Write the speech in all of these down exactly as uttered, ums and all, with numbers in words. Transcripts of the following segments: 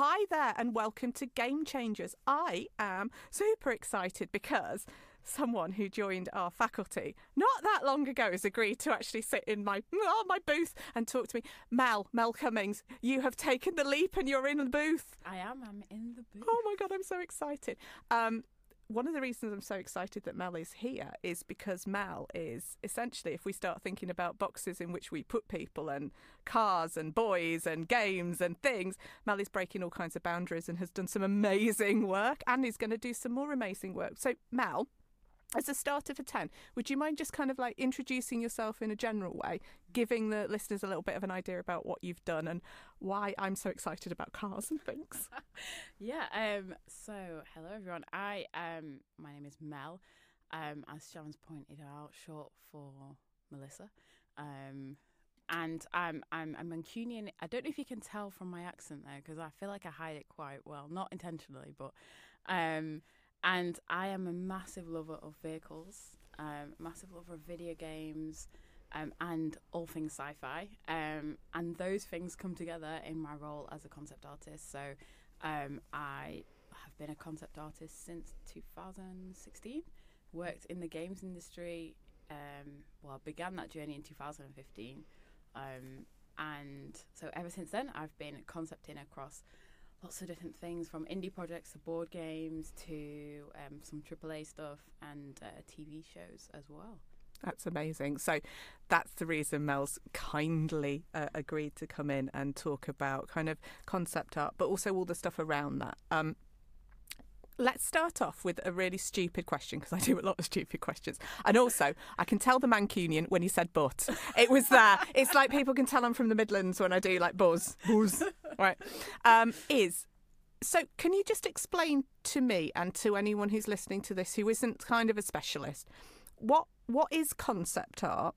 Hi there and welcome to Game Changers. I am super excited because someone who joined our faculty not that long ago has agreed to actually sit in my oh, my booth and talk to me. Mel, Mel Cummings, you have taken the leap and you're in the booth. I am, I'm in the booth. Oh my God, I'm so excited. Um, one of the reasons I'm so excited that Mel is here is because Mel is essentially, if we start thinking about boxes in which we put people and cars and boys and games and things, Mel is breaking all kinds of boundaries and has done some amazing work and is going to do some more amazing work. So Mel, as a starter for ten, would you mind just kind of like introducing yourself in a general way, giving the listeners a little bit of an idea about what you've done and why I'm so excited about cars and things? yeah, um, so hello everyone. I um, my name is Mel, um, as Sharon's pointed out, short for Melissa. Um, and I'm I'm I'm Mancunian. I don't know if you can tell from my accent though, because I feel like I hide it quite well, not intentionally, but um. And I am a massive lover of vehicles, um, massive lover of video games, um, and all things sci-fi. Um, and those things come together in my role as a concept artist. So um, I have been a concept artist since two thousand sixteen, worked in the games industry. Um, well, I began that journey in two thousand fifteen. Um, and so ever since then, I've been concepting across lots of different things, from indie projects to board games to um, some triple A stuff and uh, T V shows as well. That's amazing. So that's the reason Mel's kindly uh, agreed to come in and talk about kind of concept art, but also all the stuff around that. Um, let's start off with a really stupid question, because I do a lot of stupid questions. And also, I can tell the Mancunian when he said but. It was there. It's like people can tell I'm from the Midlands when I do like buzz. Buzz. Right. Um, is, so can you just explain to me and to anyone who's listening to this who isn't kind of a specialist, what what is concept art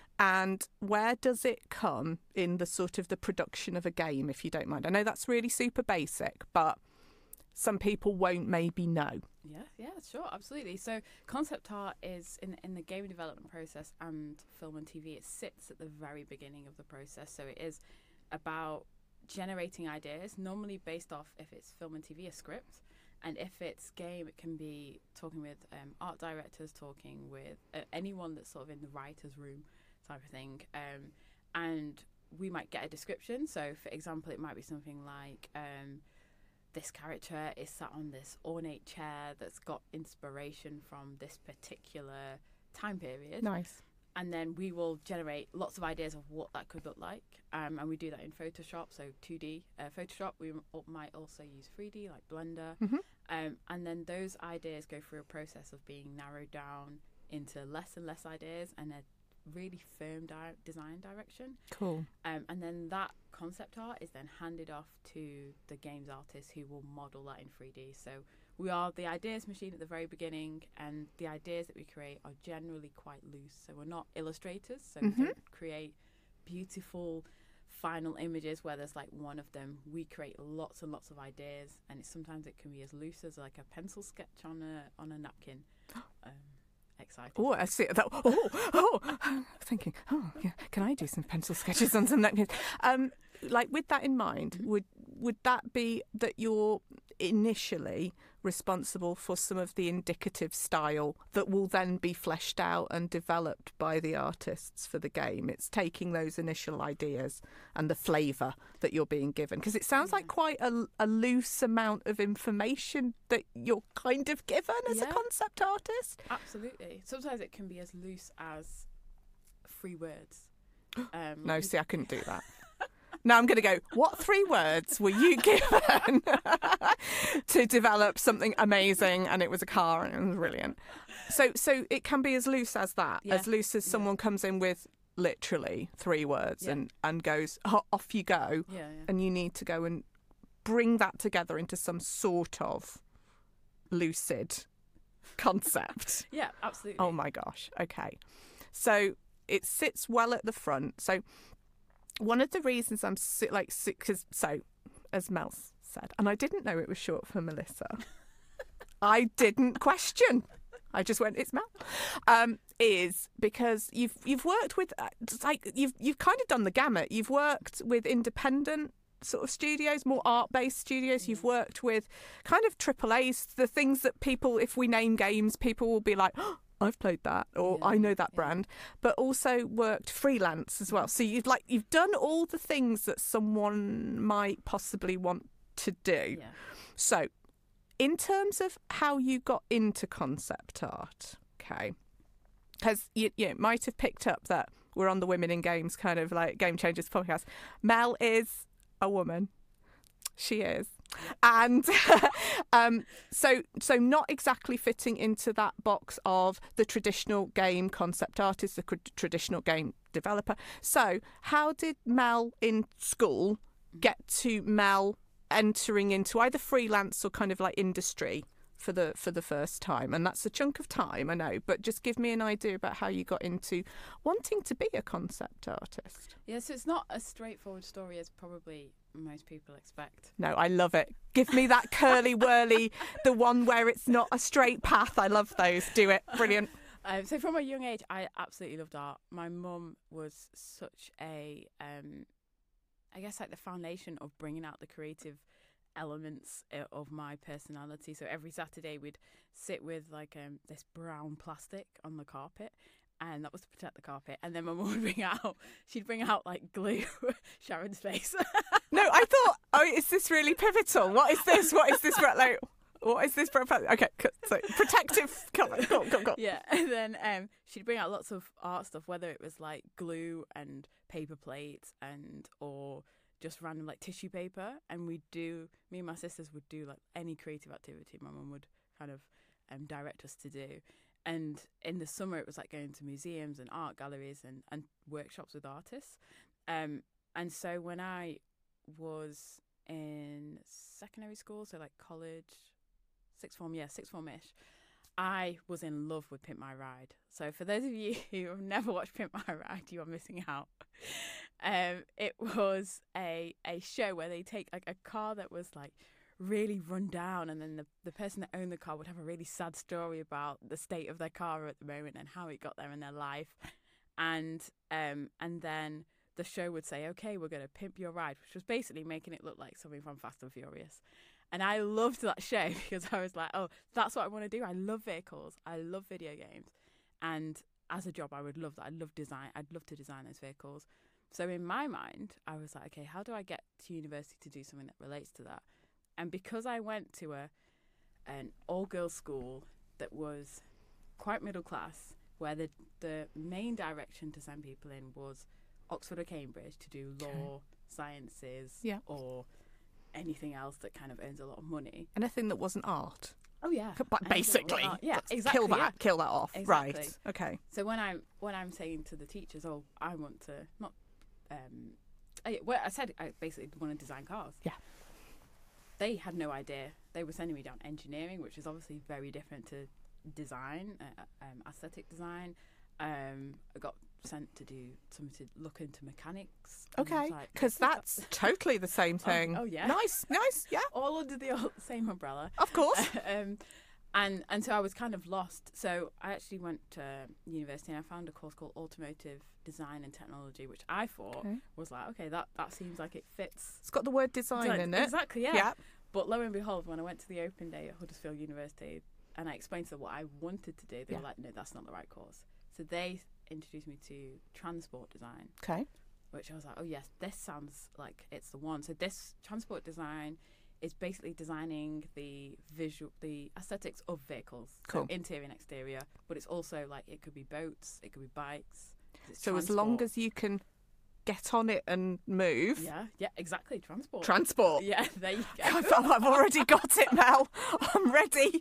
and where does it come in the sort of the production of a game, if you don't mind? I know that's really super basic, but some people won't maybe know. Yeah, yeah, sure, absolutely. So concept art is in in the game development process and film and T V, it sits at the very beginning of the process. So it is about generating ideas, normally based off, if it's film and T V, a script. And if it's game, it can be talking with um, art directors, talking with uh, anyone that's sort of in the writer's room type of thing. Um, and we might get a description. So, for example, it might be something like, um, this character is sat on this ornate chair that's got inspiration from this particular time period. Nice. And then we will generate lots of ideas of what that could look like. Um, and we do that in Photoshop, so two D uh, Photoshop. We m- might also use three D, like Blender. Mm-hmm. Um, and then those ideas go through a process of being narrowed down into less and less ideas and a really firm di- design direction. Cool. Um, and then that concept art is then handed off to the games artist who will model that in three D. So we are the ideas machine at the very beginning, and the ideas that we create are generally quite loose. So we're not illustrators, so Mm-hmm. we don't create beautiful final images where there's like one of them. We create lots and lots of ideas, and it, sometimes it can be as loose as like a pencil sketch on a on a napkin. Um, exciting. Oh, I see that. Oh, oh, I'm thinking, oh, yeah, can I do some pencil sketches on some napkins? Um, like with that in mind, Mm-hmm. would would that be that you're initially responsible for some of the indicative style that will then be fleshed out and developed by the artists for the game? It's taking those initial ideas and the flavour that you're being given, because it sounds Yeah. like quite a, a loose amount of information that you're kind of given as a Yeah. concept artist. Absolutely. Sometimes it can be as loose as three words. Um, No, you- see, I couldn't do that. Now I'm going to go, what three words were you given to develop something amazing? And it was a car and it was brilliant. So so it can be as loose as that, Yeah. as loose as someone Yeah. comes in with literally three words Yeah. and, and goes, "Oh, off you go." Yeah, yeah. And you need to go and bring that together into some sort of lucid concept. Yeah, absolutely. Oh my gosh. Okay. So it sits well at the front. So one of the reasons I'm si- like, because so, as Mel said, and I didn't know it was short for Melissa. I didn't question. I just went, it's Mel. Um, is because you've you've worked with uh, it's like you've you've kind of done the gamut. You've worked with independent sort of studios, more art-based studios. You've worked with kind of triple A's, the things that people, if we name games, people will be like, oh, I've played that, or Yeah, I know that yeah. brand. But also worked freelance as well. So you've like you've done all the things that someone might possibly want to do. Yeah. So, in terms of how you got into concept art, okay, because you, you might have picked up that we're on the Women in Games kind of like Game Changers podcast. Mel is a woman. She is. And um, so so not exactly fitting into that box of the traditional game concept artist, the cr- traditional game developer. So how did Mel in school get to Mel entering into either freelance or kind of like industry for the for the first time? And that's a chunk of time, I know, but just give me an idea about how you got into wanting to be a concept artist. Yeah, so it's not a straightforward story as probably most people expect. No, I love it. Give me that curly whirly, the one where it's not a straight path. I love those. Do it. Brilliant. Um, so from a young age, I absolutely loved art. My mum was such a, um, I guess, like the foundation of bringing out the creative elements uh, of my personality. So every Saturday we'd sit with like um, this brown plastic on the carpet, and that was to protect the carpet. And then my mum would bring out, she'd bring out like glue, Sharon's face. No, I thought, oh, is this really pivotal? What is this? What is this? Like, what is this? Okay, so protective cover. Go, go, go. Yeah, and then um, she'd bring out lots of art stuff, whether it was like glue and paper plates and or just random like tissue paper. And we'd do, me and my sisters would do like any creative activity my mum would kind of um, direct us to do. And in the summer, it was like going to museums and art galleries and, and workshops with artists. Um, and so when I was in secondary school, so like college, sixth form, yeah, sixth form-ish, I was in love with Pimp My Ride. So for those of you who have never watched Pimp My Ride, you are missing out. Um, it was a a show where they take like a car that was like really run down, and then the, the person that owned the car would have a really sad story about the state of their car at the moment and how it got there in their life. And um and then the show would say, okay, we're going to pimp your ride, which was basically making it look like something from Fast and Furious. And I loved that show because I was like, oh, that's what I want to do. I love vehicles. I love video games. And as a job, I would love that. I'd love design. I'd love to design those vehicles. So in my mind, I was like, okay, how do I get to university to do something that relates to that? And because I went to a an all-girls school that was quite middle class, where the the main direction to send people in was Oxford or Cambridge to do law, okay. sciences, yeah. or anything else that kind of earns a lot of money. Anything that wasn't art. Oh yeah, but basically, yeah, exactly. Kill that, yeah. kill that off. Exactly. Right. Okay. So when I'm when I'm saying to the teachers, oh, I want to not, um, I, well, I said I basically want to design cars. Yeah. They had no idea. They were sending me down engineering, which is obviously very different to design, uh, um, aesthetic design. Um, I got sent to do something to look into mechanics. Okay, because like, that's totally the same thing. Oh, oh yeah, nice, nice, yeah. All under the old, same umbrella. Of course. um, and and so I was kind of lost. So I actually went to university and I found a course called Automotive Design and Technology, which I thought okay. was like, okay, that, that seems like it fits. It's got the word design like, in it. Exactly, yeah. yeah. But lo and behold, when I went to the open day at Huddersfield University and I explained to them what I wanted to do, they yeah. were like, no, that's not the right course. So they introduced me to transport design. Okay. Which I was like, oh yes, this sounds like it's the one. So this transport design is basically designing the visual, the aesthetics of vehicles, cool. so interior and exterior. But it's also like it could be boats, it could be bikes. So transport. As long as you can get on it and move. Yeah, yeah, exactly. Transport. Transport. Yeah, there you go. I've already got it, Mel. I'm ready.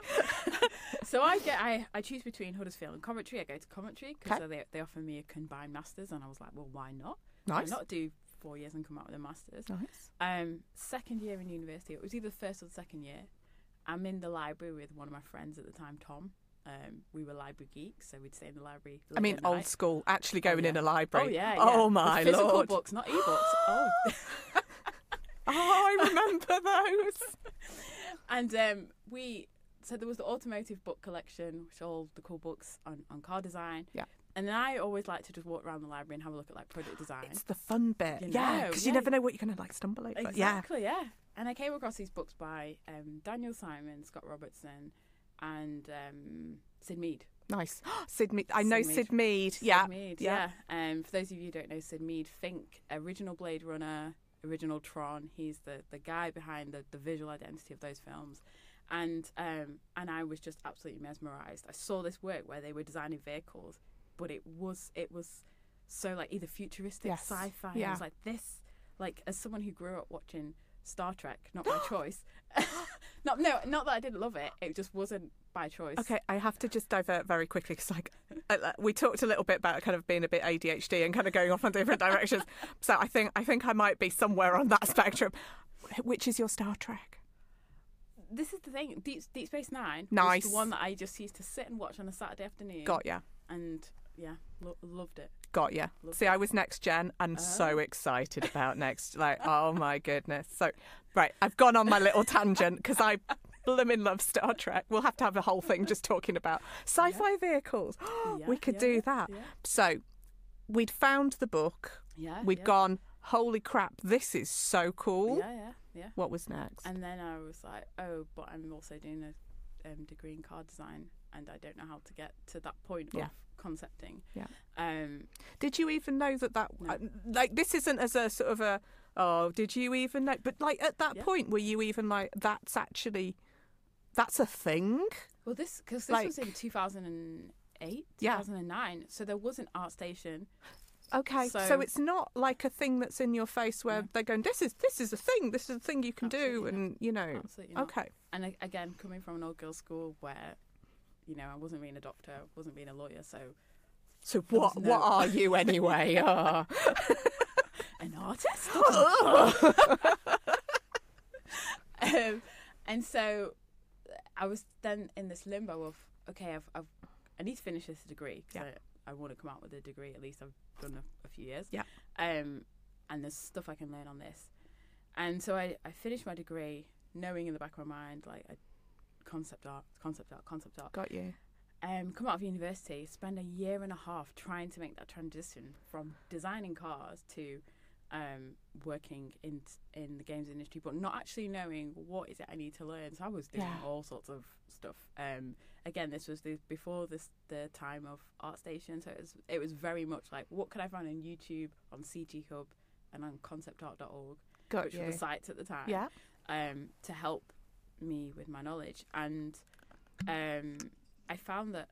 So I get, I, I choose between Huddersfield and Coventry. I go to Coventry because okay. they they offer me a combined masters, and I was like, well, why not? Nice. Why not do four years and come out with a masters? Nice. Um, second year in university, it was either the first or the second year. I'm in the library with one of my friends at the time, Tom. Um, we were library geeks, so we'd stay in the library. I mean, old night. school, actually going oh, yeah. in a library. Oh yeah. yeah. Oh my with physical lord. books, not ebooks. Oh. Oh, I remember those. And um, we, so there was the automotive book collection, which all the cool books on, on car design. Yeah. And then I always like to just walk around the library and have a look at like product design. It's the fun bit. You yeah, know, because yeah. you never know what you're going to like stumble over. Exactly, yeah. yeah. And I came across these books by um, Daniel Simon, Scott Robertson, and um, Sid Mead. Nice. Sid Mead. I know Sid Mead. Sid Mead. Sid Yeah. Mead, yeah. yeah. Um, for those of you who don't know Sid Mead, think original Blade Runner, original Tron. He's the, the guy behind the, the visual identity of those films. And um, and I was just absolutely mesmerised. I saw this work where they were designing vehicles, but it was it was so like either futuristic, Yes. sci-fi. Yeah. I was like, this, like as someone who grew up watching Star Trek, not by choice. not no, not that I didn't love it. It just wasn't by choice. Okay, I have to just divert very quickly because like uh, we talked a little bit about kind of being a bit A D H D and kind of going off on different directions. So I think I think I might be somewhere on that spectrum. Which is your Star Trek? This is the thing. Deep Deep Space Nine. Nice. Was the one that I just used to sit and watch on a Saturday afternoon. Got ya. And yeah, lo- loved it. Got ya. Loved See, it. I was next gen and Oh. so excited about next. Like, oh my goodness. So, right, I've gone on my little tangent because I blooming love Star Trek. We'll have to have a whole thing just talking about sci-fi vehicles. Yeah, we could yeah, do yeah, that. Yeah. So, we'd found the book. Yeah. We'd yeah. gone, holy crap, this is so cool. Yeah, yeah, yeah. What was next? And then I was like, oh, but I'm also doing a um, degree in car design, and I don't know how to get to that point Yeah. of concepting. Yeah. Um. Did you even know that that, No. uh, like, this isn't as a sort of a, oh, did you even know? But, like, at that Yeah. point, were you even like, that's actually, that's a thing? Well, this because this Like- was in two thousand eight, Yeah. two thousand nine, so there was an art station. Okay, so, So- it's not like a thing that's in your face where No. they're going, this is this is a thing, this is a thing you can do, Absolutely not. and, you know, Absolutely not. okay. And a- again, coming from an old girls' school where, you know, I wasn't being a doctor, wasn't being a lawyer, so So There what was no- what are you anyway? Oh. an artist. um, and so I was then in this limbo of, okay, I've, I've I need to finish this degree because Yeah. I, I want to come out with a degree. At least I've done a, a few years. Yeah. Um, and there's stuff I can learn on this. And so I, I finished my degree knowing in the back of my mind, like, I, concept art, concept art, concept art. Got you. Um, come out of university, spend a year and a half trying to make that transition from designing cars to um, working in in the games industry, but not actually knowing what is it I need to learn. So I was doing Yeah. all sorts of stuff. Um, again, this was the, before this the time of ArtStation, so it was it was very much like, what could I find on YouTube, on C G Hub, and on concept art dot org, Got which you. were the sites at the time. Yeah. Um, to help me with my knowledge, and um, I found that,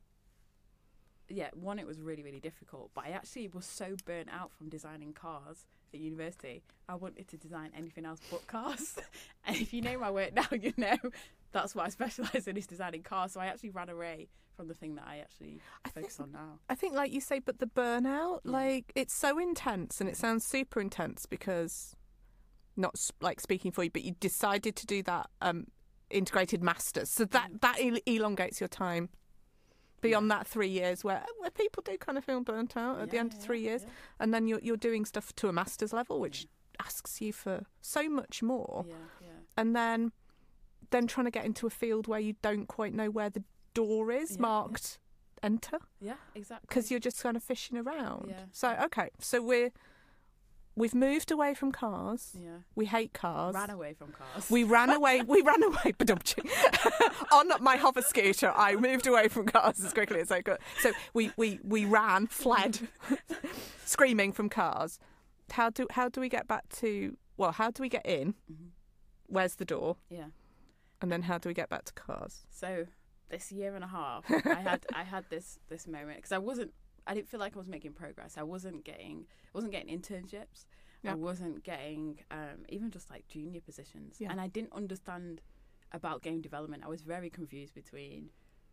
yeah, one, it was really, really difficult, but I actually was so burnt out from designing cars at university, I wanted to design anything else but cars. And if you know my work now, you know that's what I specialise in, is designing cars. So I actually ran away from the thing that I actually I focus think- on now. I think, like you say, but the burnout, Yeah. like, it's so intense and it sounds super intense because, not s- like speaking for you, but you decided to do that um, integrated masters. So that, Mm. that el- elongates your time beyond that three years where, where people do kind of feel burnt out at the Yeah, end of yeah, three years. yeah. And then you're, you're doing stuff to a master's level, which asks you for so much more. Yeah, yeah. And then then trying to get into a field where you don't quite know where the door is Yeah, yeah. marked enter Yeah, exactly. because you're just kind of fishing around. Yeah, So yeah. okay, so we're we've moved away from cars. Yeah. We hate cars. Ran away from cars. We ran away. We ran away. Badum-ching. On my hover scooter, I moved away from cars as quickly as I could. So we, we, we ran, fled, screaming from cars. How do how do we get back to? Well, how do we get in? Mhm. Where's the door? Yeah. And then how do we get back to cars? So this year and a half, I had I had this this moment because I wasn't I didn't feel like I was making progress. I wasn't getting I wasn't getting internships. Yeah. I wasn't getting um, even just like junior positions, Yeah. and I didn't understand about game development. I was very confused between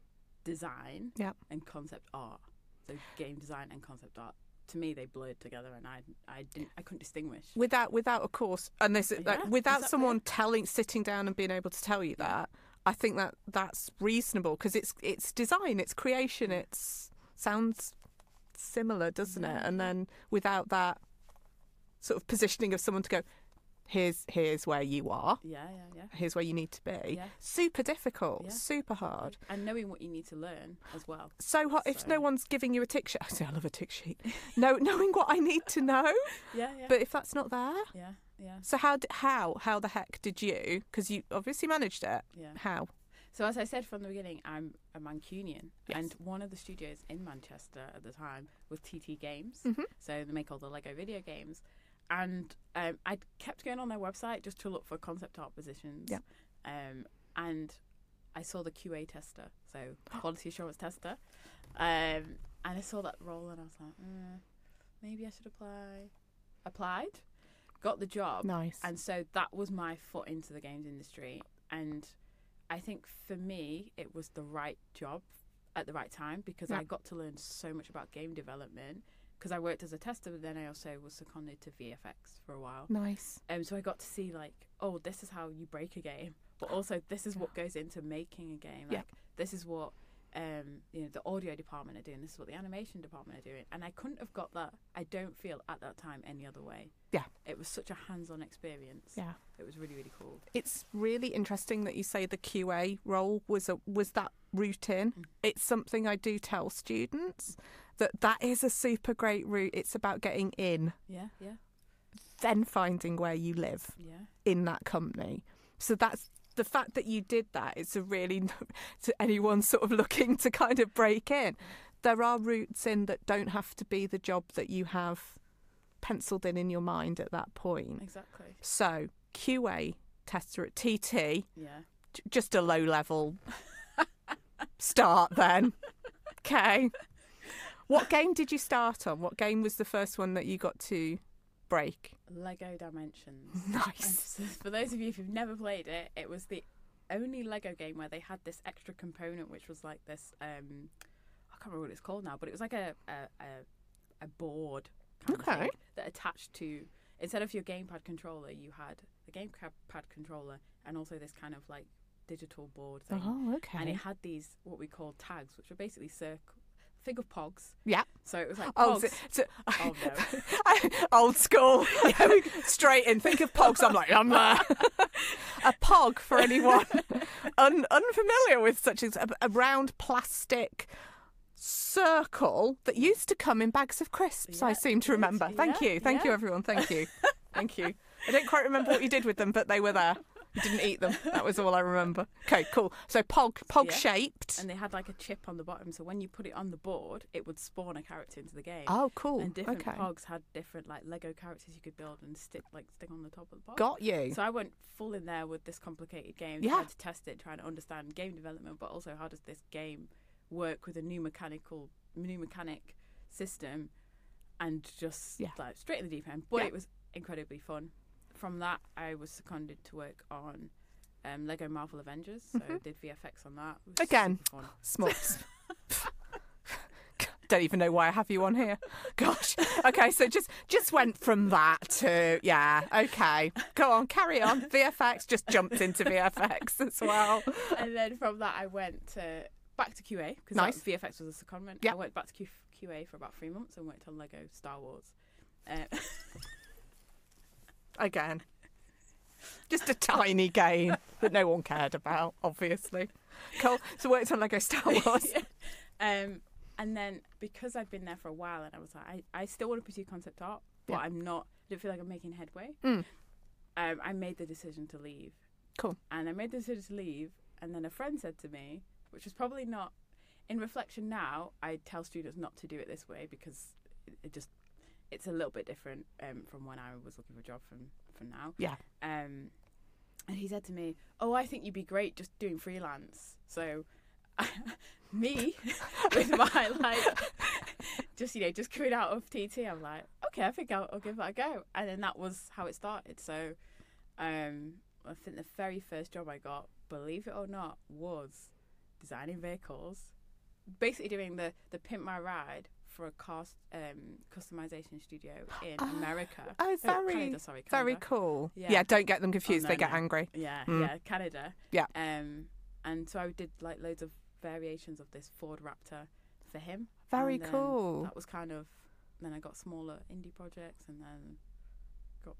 design Yeah. and concept art. So game design and concept art, to me, they blurred together, and I I didn't I couldn't distinguish. Without without a course, and this like Yeah, without exactly. someone telling, sitting down and being able to tell you that, I think that that's reasonable because it's it's design, it's creation, it's sounds similar, doesn't it? Yeah. And then without that sort of positioning of someone to go, here's here's where you are. Yeah, yeah, yeah. Here's where you need to be. Yeah. Super difficult, Yeah. super hard. And knowing what you need to learn as well. So hard if So- no one's giving you a tick sheet. I say I love a tick sheet. No, knowing what I need to know, Yeah, yeah. but if that's not there, yeah, yeah, so how d- how how the heck did you? Because you obviously managed it. yeah. How? So as I said from the beginning, I'm a Mancunian, Yes. and one of the studios in Manchester at the time was T T Games. Mhm. So they make all the Lego video games, and um, I kept going on their website just to look for concept art positions. Yeah. Um, and I saw the Q A tester, so quality assurance tester, um, and I saw that role, and I was like, uh, maybe I should apply. Applied, got the job. Nice. And so that was my foot into the games industry. And I think for me, it was the right job at the right time because Yeah. I got to learn so much about game development because I worked as a tester, but then I also was seconded to V F X for a while. Nice. Um, so I got to see like, oh, this is how you break a game, but also this is what goes into making a game. Like Yeah. this is what um, you know, the audio department are doing. This is what the animation department are doing. And I couldn't have got that. I don't feel at that time any other way. Yeah. It was such a hands-on experience. Yeah. It was really, really cool. It's really interesting that you say the Q A role was a was that route in. Mm. It's something I do tell students that that is a super great route. It's about getting in, Yeah, yeah, then finding where you live yeah. in that company. So that's the fact that you did that. It's a really to anyone sort of looking to kind of break in. There are routes in that don't have to be the job that you have penciled in in your mind at that point. Exactly. So Q A tester at T T, Yeah. j- just a low level start then. Okay. What game did you start on? What game was the first one that you got to break? Lego Dimensions. Nice. And so for those of you who've never played it, it was the only Lego game where they had this extra component, which was like this. Um, I can't remember what it's called now, but it was like a a, a, a board kind Okay. of thing that attached to, instead of your gamepad controller, you had a gamepad controller and also this kind of like digital board thing. Oh, okay. And it had these what we call tags, which were basically circle. Think of Pogs. Yeah. So it was like Oh, Pogs. so, so, Oh, no. Old school. Yeah, we, straight in. Think of pogs. I'm like, I'm there. A pog, for anyone un, unfamiliar with such as a, a round plastic circle that used to come in bags of crisps, I Yeah, seem to it remember. did. Thank Yeah, you. Thank you, yeah. everyone. Thank you. Thank you. I don't quite remember what you did with them, but they were there. You didn't eat them. That was all I remember. Okay, cool. So pog, pog Yeah. shaped. And they had like a chip on the bottom, so when you put it on the board, it would spawn a character into the game. Oh, cool. And different Okay. Pogs had different like Lego characters you could build and stick like stick on the top of the Pog. Got you. So I went full in there with this complicated game, Yeah. trying to test it, trying to understand game development, but also how does this game work with a new mechanical, new mechanic system, and just Yeah. like straight in the deep end. But Yeah. it was incredibly fun. From that, I was seconded to work on um, Lego Marvel Avengers, so I did V F X on that. It was Again. super fun. Small. Don't even know why I have you on here. Gosh. Okay, so just just went from that to yeah. Okay, go on, carry on. V F X just jumped into V F X as well. And then from that, I went to back to Q A because Nice. V F X was a secondment. Yeah. I went back to Q- QA for about three months and worked on Lego Star Wars. Uh, Again, just a tiny game that no one cared about, obviously. Cool. So worked on Lego Star Wars. yeah. um, and then because I'd been there for a while, and I was like, I, I still want to pursue concept art, but Yeah. I'm not. I don't feel like I'm making headway. Mm. Um, I made the decision to leave. Cool. And I made the decision to leave, and then a friend said to me, which was probably not. In reflection now, I tell students not to do it this way because it, it just it's a little bit different um, from when I was looking for a job from from now. Yeah. Um, and he said to me, "Oh, I think you'd be great just doing freelance." So, me with my like, just you know, just coming out of T T, I'm like, okay, I think I'll, I'll give that a go. And then that was how it started. So, um, I think the very first job I got, believe it or not, was designing vehicles, basically doing the the Pimp My Ride for a cast um, customization studio in Ah, America. Oh, Uh, very, Canada, sorry, very Canada. cool. Yeah. Yeah. Don't get them confused. Oh, they no, get no. angry. Yeah, Mm. yeah, Canada. Yeah. Um, and so I did like loads of variations of this Ford Raptor for him. Very And then cool. That was kind of. Then I got smaller indie projects, and then got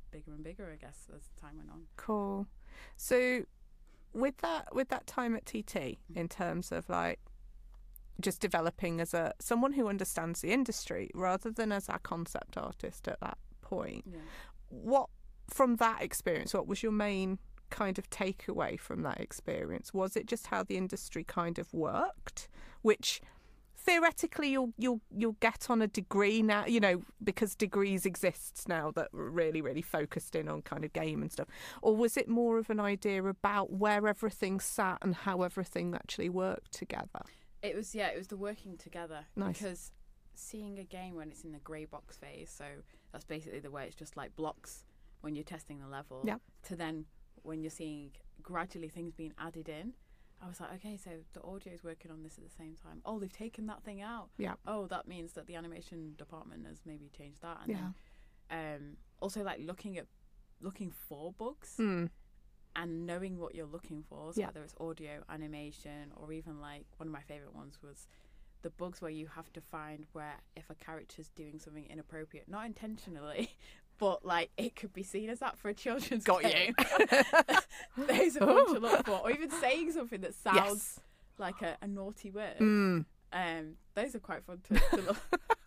bigger and bigger, I guess, as time went on. Cool. So with that with that time at T T, in terms of like just developing as a someone who understands the industry rather than as a concept artist at that point, Yeah. what from that experience, what was your main kind of takeaway from that experience? Was it just how the industry kind of worked, which theoretically you'll you'll you'll get on a degree now, you know, because degrees exists now that are really really focused in on kind of game and stuff, or was it more of an idea about where everything sat and how everything actually worked together? It was, yeah, it was the working together. Nice. Because seeing a game when it's in the grey box phase, so that's basically the way it's just like blocks when you're testing the level, Yep. to then when you're seeing gradually things being added in, I was like, okay, so the audio is working on this at the same time. Oh, they've taken that thing out. Yeah. Oh, that means that the animation department has maybe changed that. And Yeah. then um, also like looking at looking for bugs Mm. and knowing what you're looking for. So Yeah. whether it's audio, animation, or even like one of my favourite ones was the bugs where you have to find where if a character's doing something inappropriate, not intentionally, but like it could be seen as that for a children's Got game. you. There's a bunch to look for, or even saying something that sounds Yes. like a, a naughty word. Mm. Um, those are quite fun to, to look.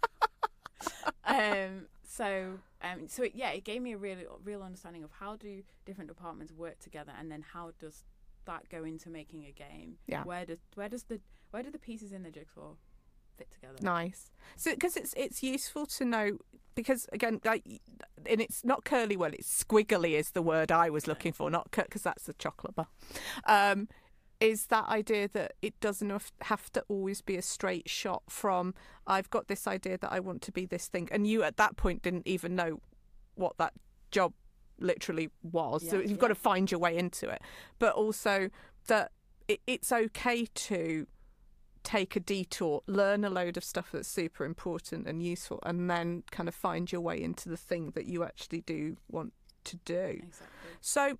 um, so, um, so it, yeah, it gave me a really real understanding of how do different departments work together, and then how does that go into making a game? Yeah. Where does where does the where do the pieces in the jigsaw fit together? Nice. So, because it's it's useful to know, because again, like, and it's not curly. Well, it's squiggly is the word I was looking for, not because that's the chocolate bar. Um, is that idea that it doesn't have- have to always be a straight shot from I've got this idea that I want to be this thing, and you at that point didn't even know what that job literally was. so Yeah, you've yeah. got to find your way into it, but also that it, it's okay to take a detour, learn a load of stuff that's super important and useful, and then kind of find your way into the thing that you actually do want to do. Exactly. So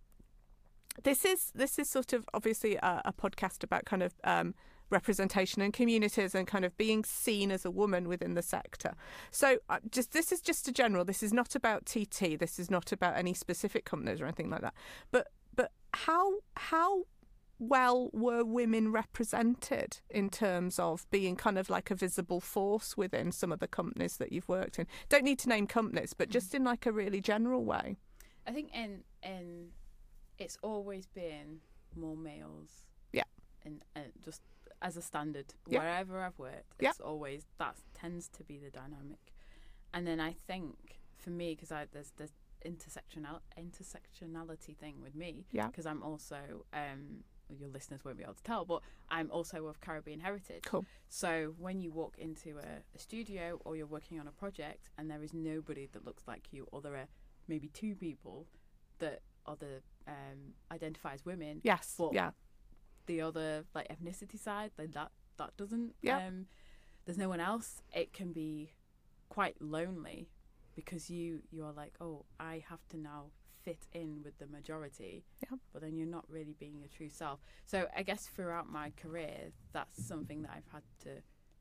this is this is sort of obviously a, a podcast about kind of um, representation and communities and kind of being seen as a woman within the sector. So uh, just this is just a general. This is not about T T. This is not about any specific companies or anything like that. But but how how well were women represented in terms of being kind of like a visible force within some of the companies that you've worked in? Don't need to name companies, but just in like a really general way. I think in in it's always been more males. Yeah. And uh, just as a standard, Yeah. wherever I've worked, Yeah. it's always that tends to be the dynamic. And then I think for me, because I there's this intersectional intersectionality thing with me, Yeah. because I'm also um your listeners won't be able to tell, but I'm also of Caribbean heritage. Cool. So when you walk into a, a studio or you're working on a project and there is nobody that looks like you, or there are maybe two people that are the um, identify as women, Yes. but Yeah. the other like ethnicity side, then that that doesn't. Yeah. Um, there's no one else. It can be quite lonely because you you are like, oh, I have to now fit in with the majority, Yeah. but then you're not really being your true self. So I guess throughout my career, that's something that I've had to,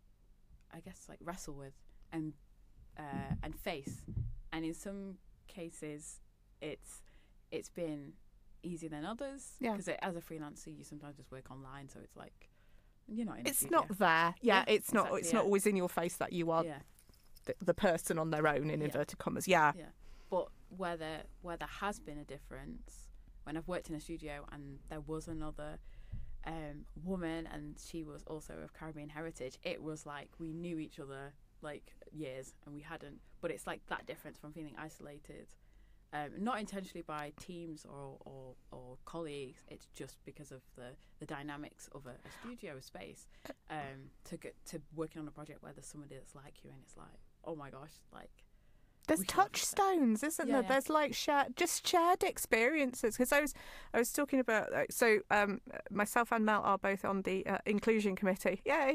I guess, like wrestle with and uh, and face. And in some cases, it's it's been easier than others. Yeah. Because as a freelancer, you sometimes just work online, so it's like you're not in. It's the not studio. there. Yeah, Yeah, it's not. exactly, It's yeah. not always in your face that you are Yeah. the, the person on their own in Yeah. inverted commas. Yeah. Yeah. But where there where there has been a difference, when I've worked in a studio and there was another um, woman and she was also of Caribbean heritage, it was like we knew each other like years and we hadn't. But it's like that difference from feeling isolated, um, not intentionally by teams or, or, or colleagues. It's just because of the, the dynamics of a, a studio space. Um, to get to working on a project where there's somebody that's like you and it's like, oh my gosh, like. There's We should look at that. touchstones, isn't Yeah, there? yeah. There's like shared, just shared experiences. Because I was, I was talking about. like, So um, myself and Mel are both on the uh, inclusion committee. Yay!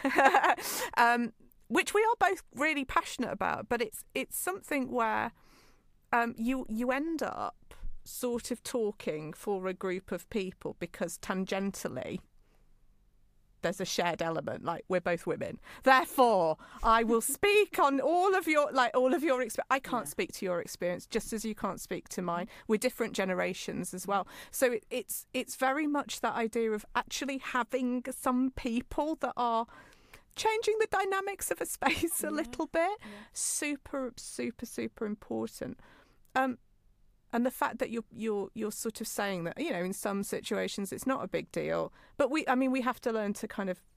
um, which we are both really passionate about. But it's it's something where um, you you end up sort of talking for a group of people because tangentially there's a shared element, like we're both women. Therefore, I will speak on all of your, like all of your experience. I can't Yeah. speak to your experience, just as you can't speak to mine. We're different generations as well. So it, it's it's very much that idea of actually having some people that are changing the dynamics of a space a Yeah. little bit. Yeah. Super, super, super important. Um, and the fact that you're you're you're sort of saying that, you know, in some situations it's not a big deal, but we, I mean, we have to learn to kind of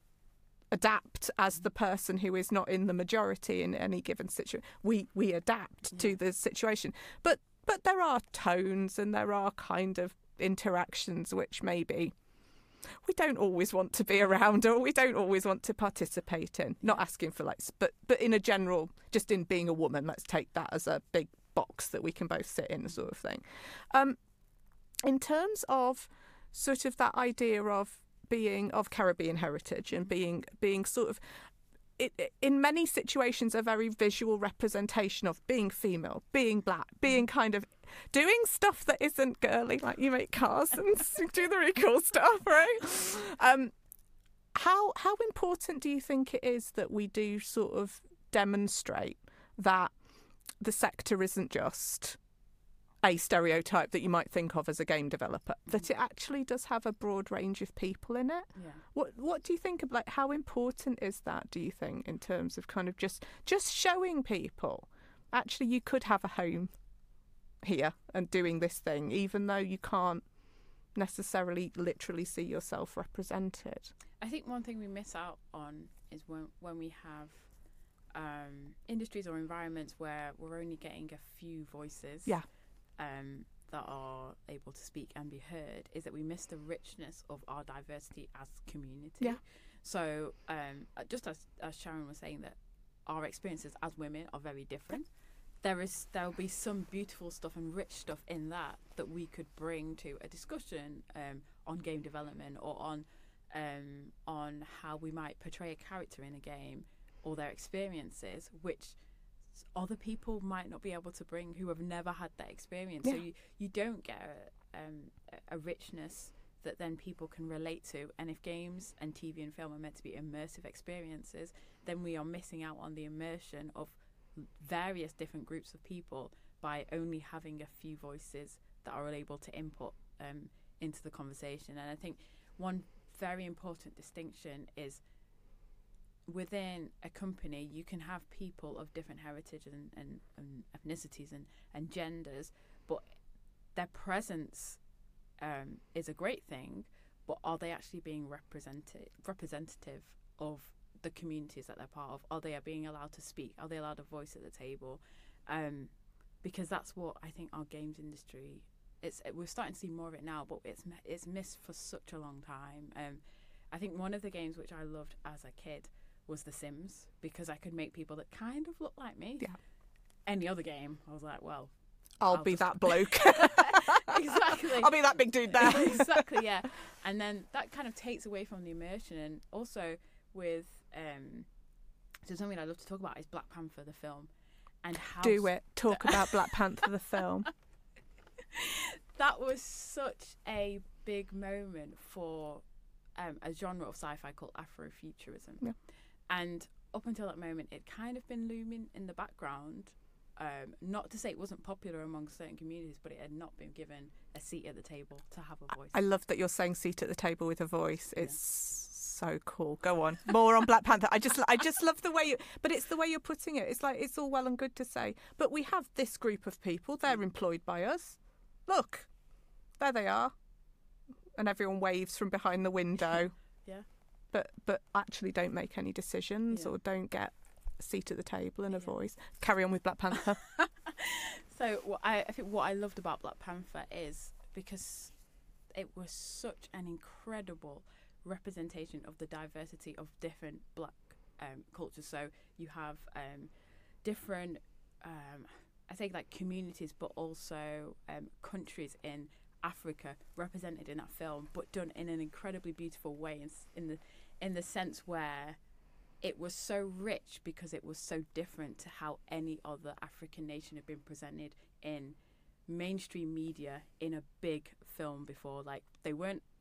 adapt as the person who is not in the majority in any given situation. We we adapt Yeah. to the situation, but but there are tones and there are kind of interactions which maybe we don't always want to be around or we don't always want to participate in. Not asking for like, but but in a general, just in being a woman, let's take that as a big box that we can both sit in, sort of thing. Um, in terms of sort of that idea of being of Caribbean heritage and being being sort of it, it- in many situations a very visual representation of being female, being black, being kind of doing stuff that isn't girly, like you make cars and do the really cool stuff, right? Um, how how important do you think it is that we do sort of demonstrate that the sector isn't just a stereotype that you might think of as a game developer, that it actually does have a broad range of people in it? Yeah. What what do you think of, like, how important is that, do you think, in terms of kind of just just showing people actually you could have a home here and doing this thing, even though you can't necessarily literally see yourself represented? I think one thing we miss out on is when when we have um, industries or environments where we're only getting a few voices Yeah. um, that are able to speak and be heard, is that we miss the richness of our diversity as community. Yeah. So um, uh, just as, as Sharon was saying, that our experiences as women are very different. There is there will be some beautiful stuff and rich stuff in that that we could bring to a discussion um, on game development or on um, on how we might portray a character in a game or their experiences, which s- other people might not be able to bring who have never had that experience. So Yeah. you, you don't get a, um, a- a richness that then people can relate to. And if games and T V and film are meant to be immersive experiences, then we are missing out on the immersion of various different groups of people by only having a few voices that are able to input um, into the conversation. And I think one very important distinction is within a company you can have people of different heritage and, and, and ethnicities and, and genders, but their presence um, is a great thing, but are they actually being represented representative of the communities that they're part of? Are they being allowed to speak? Are they allowed a voice at the table? Um, because that's what I think our games industry, it's we're starting to see more of it now, but it's it's missed for such a long time. Um, I think one of the games which I loved as a kid was The Sims, because I could make people that kind of look like me. Yeah. Any other game, I was like, well, I'll, I'll be just- that bloke. exactly. I'll be that big dude there. Exactly, yeah. And then that kind of takes away from the immersion. And also with um so something I love to talk about is Black Panther the film, and how Do it. Talk about Black Panther the film. that was such a big moment for um, a genre of sci-fi called Afrofuturism. Yeah. And up until that moment, it kind of been looming in the background. Um, not to say it wasn't popular among certain communities, but it had not been given a seat at the table to have a voice. I love that you're saying seat at the table with a voice. It's so cool. Go on. More on Black Panther. I just I just love the way you, but it's the way you're putting it. It's like, it's all well and good to say, but we have this group of people, they're employed by us. Look, there they are. And everyone waves from behind the window. Yeah. But but actually don't make any decisions Yeah. or don't get a seat at the table and a Yeah. voice. Carry on with Black Panther. So what I, I think what I loved about Black Panther is because it was such an incredible representation of the diversity of different black um, cultures. So you have um, different, um, I think like communities, but also um, countries in Africa represented in that film, but done in an incredibly beautiful way. In, s- in the in the sense where it was so rich because it was so different to how any other African nation had been presented in mainstream media in a big film before. Like, they weren't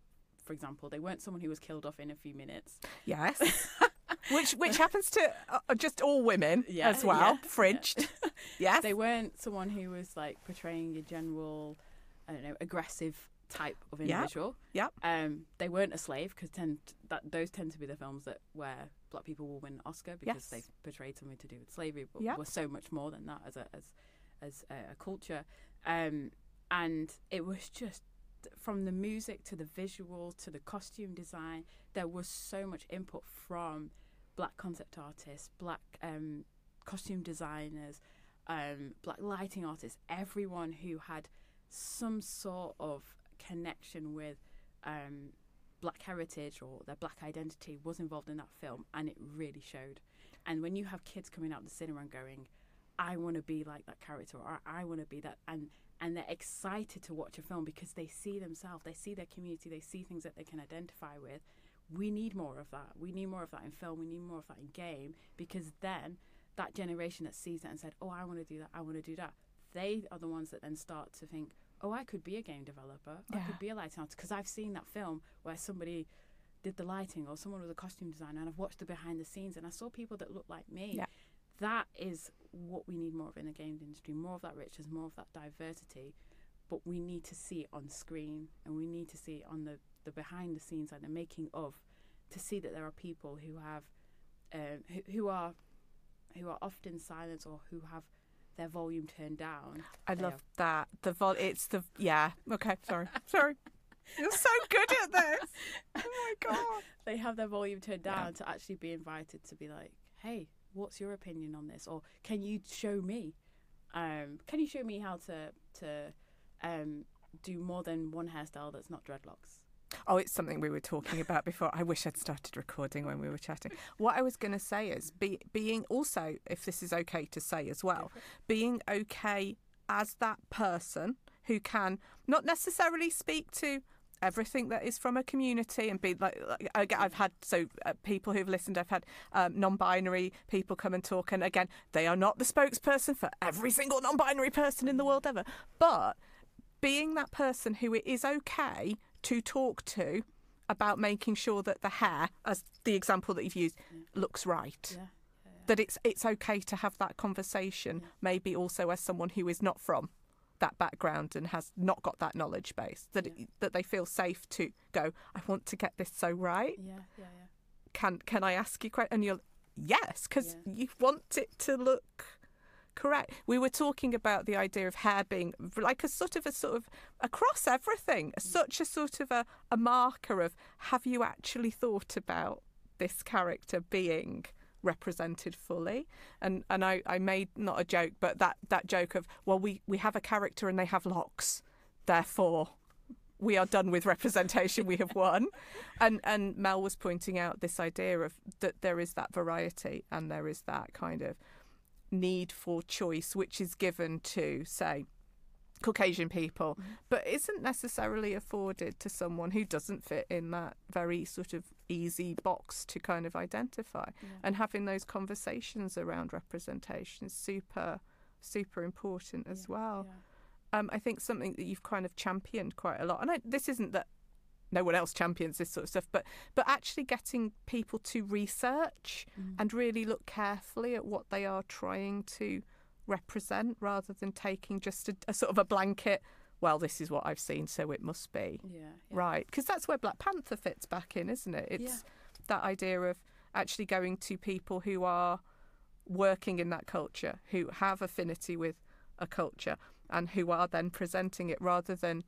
for example, they weren't someone who was killed off in a few minutes. Yes. which which happens to uh, just all women Yeah, as well, yeah, fridged. yeah. Yes. They weren't someone who was like portraying a general, I don't know, aggressive type of individual. Yeah. Um, they weren't a slave because tend that those tend to be the films that where black people will win an Oscar because Yes. they've portrayed something to do with slavery, but Yep. were so much more than that as a as as a, a culture. Um, and it was just from the music to the visual to the costume design, there was so much input from black concept artists, black um, costume designers, um, black lighting artists, everyone who had some sort of connection with um, black heritage or their black identity was involved in that film, and it really showed. And when you have kids coming out of the cinema and going, I want to be like that character, or I want to be that, and and they're excited to watch a film because they see themselves, they see their community, they see things that they can identify with. We need more of that. We need more of that in film. We need more of that in game, because then that generation that sees that and said, oh, I want to do that, I want to do that, they are the ones that then start to think, oh, I could be a game developer. Yeah. I could be a lighting artist, because I've seen that film where somebody did the lighting or someone was a costume designer, and I've watched the behind the scenes and I saw people that look like me. Yeah. That is what we need more of in the game industry, more of that richness, more of that diversity. But we need to see it on screen, and we need to see it on the, the behind the scenes and the making of, to see that there are people who have, um, who, who are, who are often silenced or who have their volume turned down. I They love are- that. The vol. It's the yeah. Okay, sorry, sorry. You're so good at this. Oh my god. They have their volume turned down Yeah. to actually be invited to be like, hey, what's your opinion on this? Or can you show me? Um, can you show me how to to um, do more than one hairstyle that's not dreadlocks? Oh, it's something we were talking about before. I wish I'd started recording when we were chatting. What I was going to say is be, being also, if this is okay to say as well, being okay as that person who can not necessarily speak to everything that is from a community and be like, like again, I've had so uh, people who've listened, I've had um, non-binary people come and talk, and again, they are not the spokesperson for every single non-binary person in the world ever, but being that person who it is okay to talk to about making sure that the hair, as the example that you've used, Yeah. looks right. Yeah. yeah, That it's it's okay to have that conversation, Yeah. maybe also as someone who is not from that background and has not got that knowledge base, that Yeah. it, that they feel safe to go, I want to get this so right. yeah, yeah, yeah. Can can I ask you a question? And you're yes, because Yeah. you want it to look correct. We were talking about the idea of hair being like a sort of a sort of across everything, such a sort of a, a marker of, have you actually thought about this character being represented fully? And and I, I made not a joke, but that, that joke of, well, we, we have a character and they have locks, therefore we are done with representation, we have won. And and Mel was pointing out this idea of that there is that variety and there is that kind of need for choice which is given to, say, Caucasian people, Mhm. but isn't necessarily afforded to someone who doesn't fit in that very sort of easy box to kind of identify. Yeah. And having those conversations around representation is super, super important as Yeah, well. yeah. Um, I think something that you've kind of championed quite a lot, and I, this isn't that no one else champions this sort of stuff, but but actually getting people to research Mm. and really look carefully at what they are trying to represent, rather than taking just a, a sort of a blanket, well, this is what I've seen, so it must be Yeah, yeah. right. Because that's where Black Panther fits back in, isn't it? It's Yeah. that idea of actually going to people who are working in that culture, who have affinity with a culture, and who are then presenting it rather than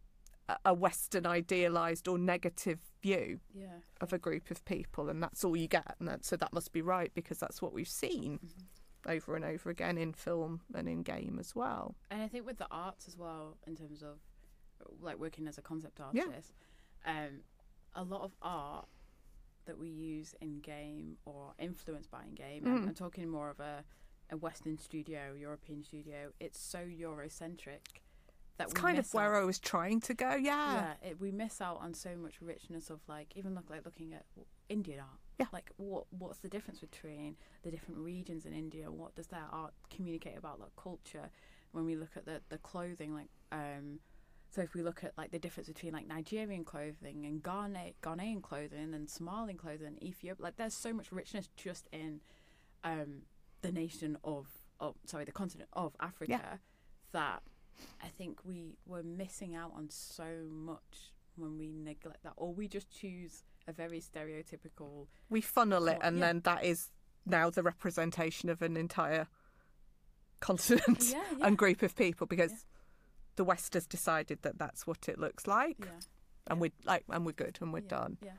a- a Western idealised or negative view Yeah. of a group of people, and that's all you get. And that, so that must be right, because that's what we've seen Mhm. over and over again in film and in game as well. And I think with the arts as well, in terms of like working as a concept Yeah. artist, um, a lot of art that we use in game or influenced by in game, Mm. and I'm talking more of a, a Western studio, European studio, it's so Eurocentric that It's we kind of miss where out. I was trying to go, yeah. Yeah, it, we miss out on so much richness of like even look like looking at Indian art. Yeah. Like what what's the difference between the different regions in India? What does their art communicate about like culture? When we look at the the clothing, like um, So if we look at like the difference between like Nigerian clothing and Ghana, Ghanaian clothing and Somalian clothing, Ethiopia, like there's so much richness just in um, the nation of, of, sorry, the continent of Africa Yeah. that I think we were missing out on so much when we neglect that, or we just choose a very stereotypical. We funnel it, Well, and yeah. then that is now the representation of an entire continent Yeah, yeah. and group of people, because Yeah. the West has decided that that's what it looks like, Yeah. and yeah. we're like, and we're good, and we're yeah, done. Yeah.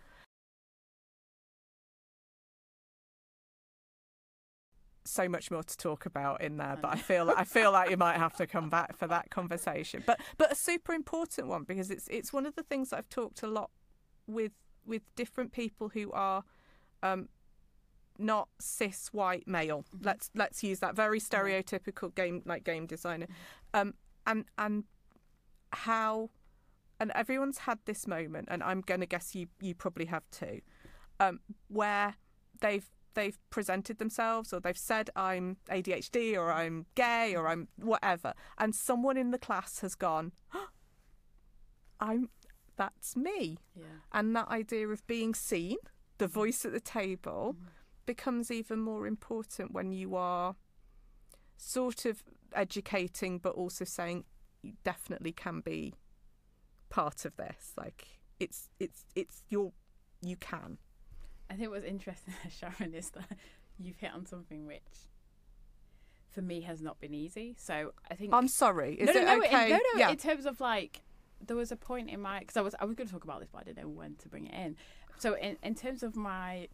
So much more to talk about in there, I but I know. feel I feel like you might have to come back for that conversation. But but a super important one, because it's it's one of the things that I've talked a lot with with different people who are um, not cis white male. Mhm. Let's let's use that very stereotypical game like game designer, um, and and how, and everyone's had this moment, and I'm going to guess you you probably have too, um, where they've they've presented themselves, or they've said I'm A D H D, or I'm gay, or I'm whatever, and someone in the class has gone, oh, I'm that's me. Yeah. And that idea of being seen, the voice at the table, Mhm. becomes even more important when you are sort of educating, but also saying you definitely can be part of this. Like it's it's it's your you can. I think what's interesting, Sharon, is that you've hit on something which, for me, has not been easy. So I think I'm sorry. Is no, no, it no, okay? in, no, no. yeah. In terms of like, there was a point in my because I was I was going to talk about this, but I didn't know when to bring it in. So in, in terms of my,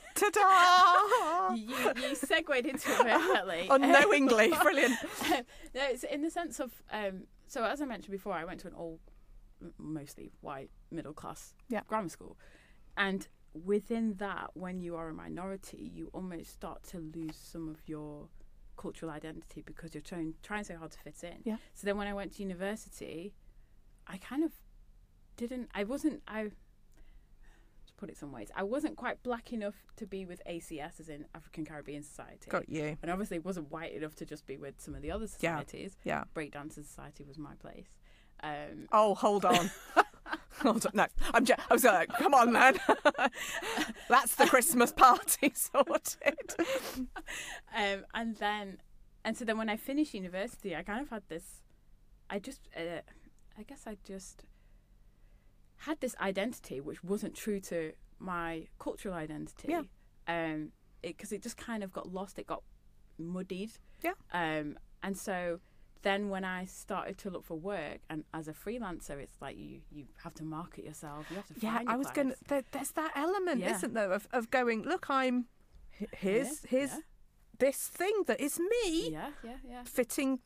Ta-da! you you segued into it perfectly. Unknowingly, brilliant. No, it's in the sense of um. So as I mentioned before, I went to an all mostly white middle class Yeah. grammar school, and within that, when you are a minority, you almost start to lose some of your cultural identity because you're trying trying so hard to fit in. Yeah. So then when I went to university, I kind of didn't. I wasn't. I to put it some ways, I wasn't quite black enough to be with A C S, as in African Caribbean Society. Got you. And obviously wasn't white enough to just be with some of the other Yeah. societies. Yeah. Breakdancers Society was my place. Um, Oh, hold on. hold on. No, I'm. J- I was like, come on, man. That's the Christmas party sorted. um, and then, and so then when I finished university, I kind of had this. I just, uh, I guess I just had this identity which wasn't true to my cultural identity. Yeah. Um, because it, it just kind of got lost. It got muddied. Yeah. Um, and so then when I started to look for work, and as a freelancer, it's like you you have to market yourself. You have to Yeah, find your I was going to. clients. There, there's that element, Yeah. isn't there, of, of going, look, I'm. h- Here's, Yeah, here's yeah. this thing that is me Yeah, yeah, yeah. fitting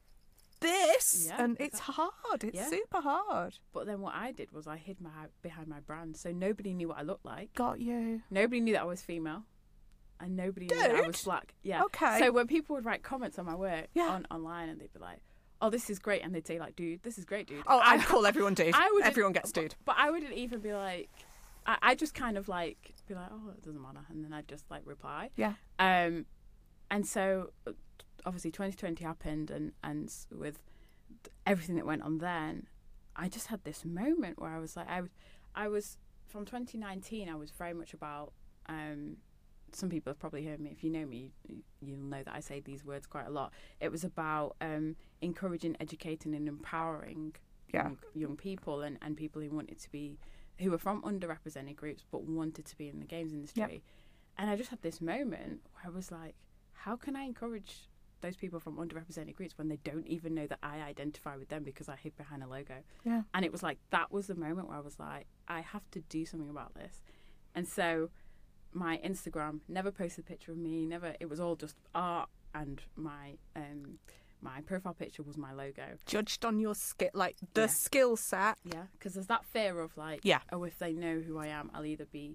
this. Yeah, and it's exactly. hard. It's Yeah. super hard. But then what I did was I hid my behind my brand, so nobody knew what I looked like. Got you. Nobody knew that I was female, and nobody knew that I was Dude. black. Yeah. Okay. So when people would write comments on my work Yeah. on online, and they'd be like, "Oh, this is great," and they'd say like, "Dude, this is great, dude." Oh, I- I'd call everyone dude. I would. Everyone gets dude. But I wouldn't even be like, I, I just kind of like be like, "Oh, it doesn't matter," and then I'd just like reply. Yeah. Um, and so uh, obviously twenty twenty happened, and and with everything that went on then, I just had this moment where I was like, I was, I was from twenty nineteen. I was very much about. Um, some people have probably heard me. If you know me, you- you'll know that I say these words quite a lot. It was about um, encouraging, educating, and empowering Yeah. young, young people and, and people who wanted to be, who were from underrepresented groups but wanted to be in the games industry. And I just had this moment where I was like, how can I encourage those people from underrepresented groups when they don't even know that I identify with them because I hid behind a logo? Yeah. And it was like, that was the moment where I was like, I have to do something about this. And so my Instagram never posted a picture of me, never, it was all just art, and my um my profile picture was my logo. Judged on your skill, like the Yeah. skill set. Yeah, because there's that fear of like, Yeah. oh, if they know who I am, I'll either be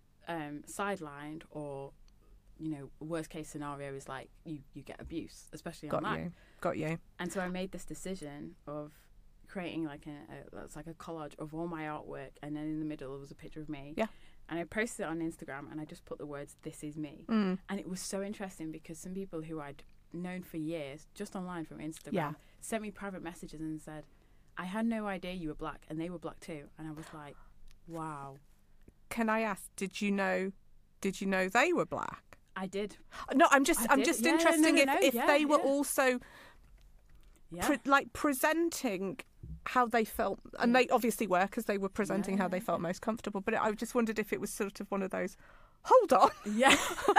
um, sidelined or, you know, worst case scenario is like you, you get abuse, especially Got online. you. Got you. And so I made this decision of creating like a, a it's like a collage of all my artwork, and then in the middle was a picture of me. Yeah. And I posted it on Instagram, and I just put the words "This is me," Mm. and it was so interesting because some people who I'd known for years, just online from Instagram, Yeah. sent me private messages and said, I had no idea you were black, and they were black too. And I was like, wow. Can I ask, did you know, did you know they were black? I did. No, I'm just, I I'm did. just Yeah, interested no, no, if, no. if Yeah, they were yeah. also Yeah. pre- like presenting how they felt, and Yeah. they obviously were because they were presenting Yeah, how they yeah, felt yeah. most comfortable. But I just wondered if it was sort of one of those, hold on. Yeah.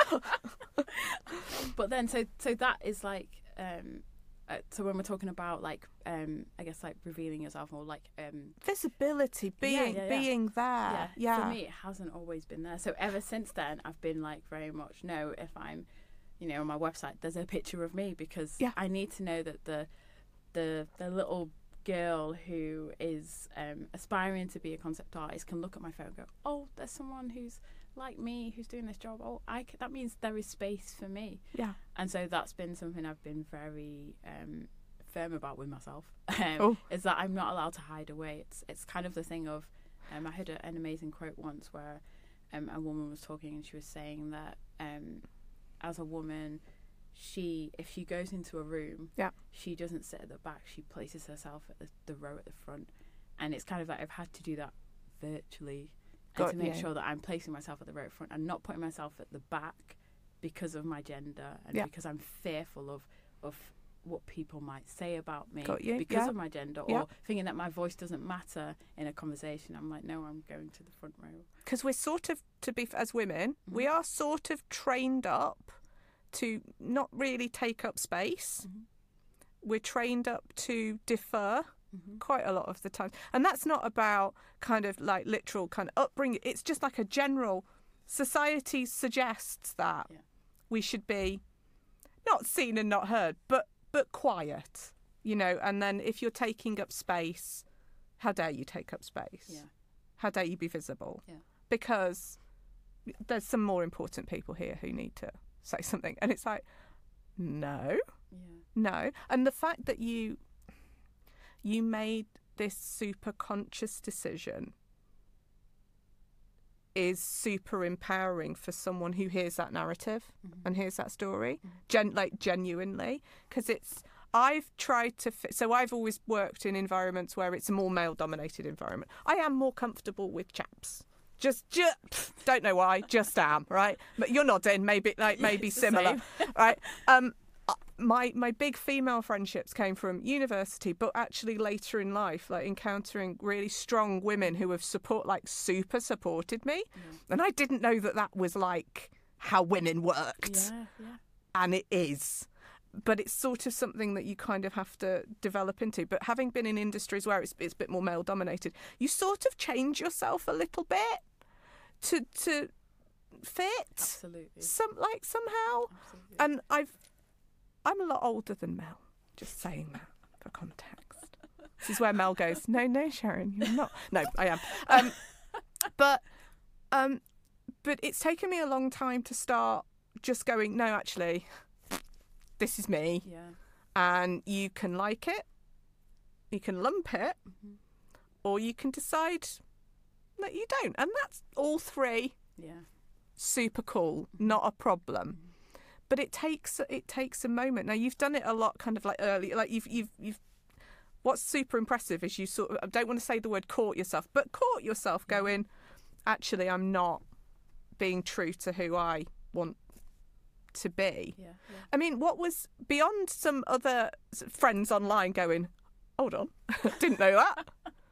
But then, so so that is like, um, uh, so when we're talking about like, um, I guess like revealing yourself or like, um, Visibility, being yeah, yeah. being there. yeah, Yeah. For me, it hasn't always been there. So ever since then, I've been like very much no. If I'm, you know, on my website, there's a picture of me because Yeah. I need to know that the, the the little girl who is um, aspiring to be a concept artist can look at my phone and go, oh, there's someone who's like me who's doing this job. Oh, I c- that means there is space for me. Yeah. And so that's been something I've been very um, firm about with myself. Um, Oh. Is that I'm not allowed to hide away. It's it's kind of the thing of, um, I heard a, an amazing quote once where um, a woman was talking and she was saying that um, as a woman, she if she goes into a room, Yeah. she doesn't sit at the back. She places herself at the, the row at the front, and it's kind of like I've had to do that virtually. And Got to make you. sure that I'm placing myself at the row front and not putting myself at the back because of my gender and Yeah. because I'm fearful of of what people might say about me Got you, because yeah. of my gender Yeah. or thinking that my voice doesn't matter in a conversation. I'm like, no, I'm going to the front row. Because we're sort of, to be as women, we Mhm. are sort of trained up to not really take up space. Mhm. We're trained up to defer Mm-hmm. quite a lot of the time. And that's not about kind of like literal kind of upbringing. It's just like a general society suggests that Yeah. we should be not seen and not heard, but but quiet, you know. And then if you're taking up space, how dare you take up space? Yeah. How dare you be visible? Yeah. Because there's some more important people here who need to say something. And it's like, no, Yeah. no. And the fact that you you made this super conscious decision is super empowering for someone who hears that narrative Mhm. and hears that story, Mhm. gen- like genuinely, because it's. I've tried to fit. So I've always worked in environments where it's a more male-dominated environment. I am more comfortable with chaps. Just, just don't know why. Just am, right? But you're nodding. Maybe like Yeah, maybe it's the similar, same. right? Um, uh, my my big female friendships came from university, but actually later in life, like encountering really strong women who have support, like super supported me, Yeah. and I didn't know that that was like how women worked, Yeah. Yeah. and it is. But it's sort of something that you kind of have to develop into. But having been in industries where it's, it's a bit more male dominated, you sort of change yourself a little bit to to fit Absolutely. some like somehow. Absolutely. And I've I'm a lot older than Mel. Just saying that for context. This is where Mel goes, no, no, Sharon, you're not. No, I am. Um, but um, but it's taken me a long time to start just going, no, actually, this is me. Yeah. And you can like it, you can lump it, Mhm. or you can decide that you don't. And that's all three Yeah. super cool, not a problem. But it takes it takes a moment. Now you've done it a lot, kind of like early, like you've you've you've. What's super impressive is you sort of, I don't want to say the word caught yourself, but caught yourself going, actually, I'm not being true to who I want to be. Yeah. Yeah. I mean, what was beyond some other s- friends online going, hold on, didn't know that.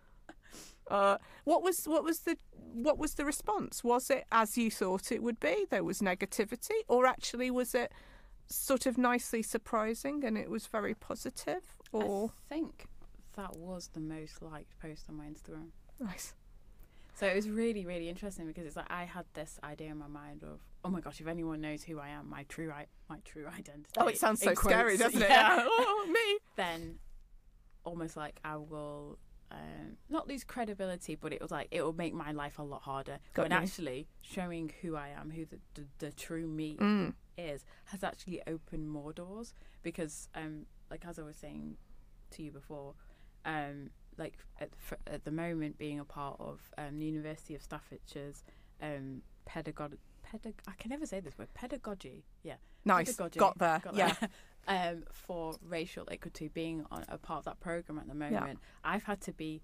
Uh, what was what was the what was the response? Was it as you thought it would be? There was negativity, or actually was it sort of nicely surprising and it was very positive? Or I think that was the most liked post on my Instagram. nice, So it was really, really interesting because it's like I had this idea in my mind of, oh my gosh, if anyone knows who I am, my true I- my true identity. oh, it sounds so in scary, quotes, doesn't it? yeah. Oh, me. Then almost like I will um, not lose credibility, but it was like it will make my life a lot harder. Got when you. actually showing who I am, who the, the, the true me Mm. is, has actually opened more doors because, um, like as I was saying to you before, um, like at, f- at the moment being a part of um, the University of Staffordshire's um, pedagogy. Pedag- I can never say this word. Pedagogy. Yeah. Nice. Pedagogy. Got there. Got Yeah. there. um, for racial equity, being on a part of that program at the moment, yeah. I've had to be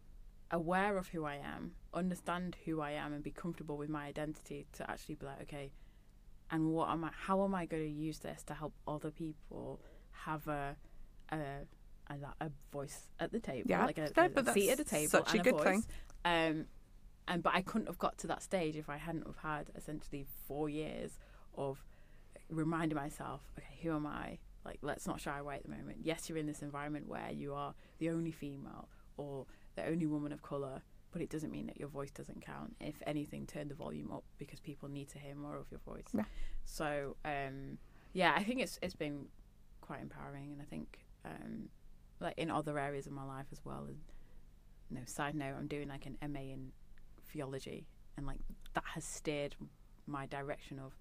aware of who I am, understand who I am, and be comfortable with my identity to actually be like, okay, and what am I? How am I going to use this to help other people have a a a, a voice at the table, yeah. like a, no, a, but a seat at the table, such and a good a voice. thing. Um, and but I couldn't have got to that stage if I hadn't have had essentially four years of reminding myself, okay, who am I? Like, let's not shy away at the moment. Yes, you're in this environment where you are the only female or the only woman of colour, but it doesn't mean that your voice doesn't count. If anything, turn the volume up because people need to hear more of your voice. Yeah. So, um, yeah, I think it's it's been quite empowering, and I think um, like in other areas of my life as well. And, you know, side note, I'm doing like an M A in theology, and like that has steered my direction of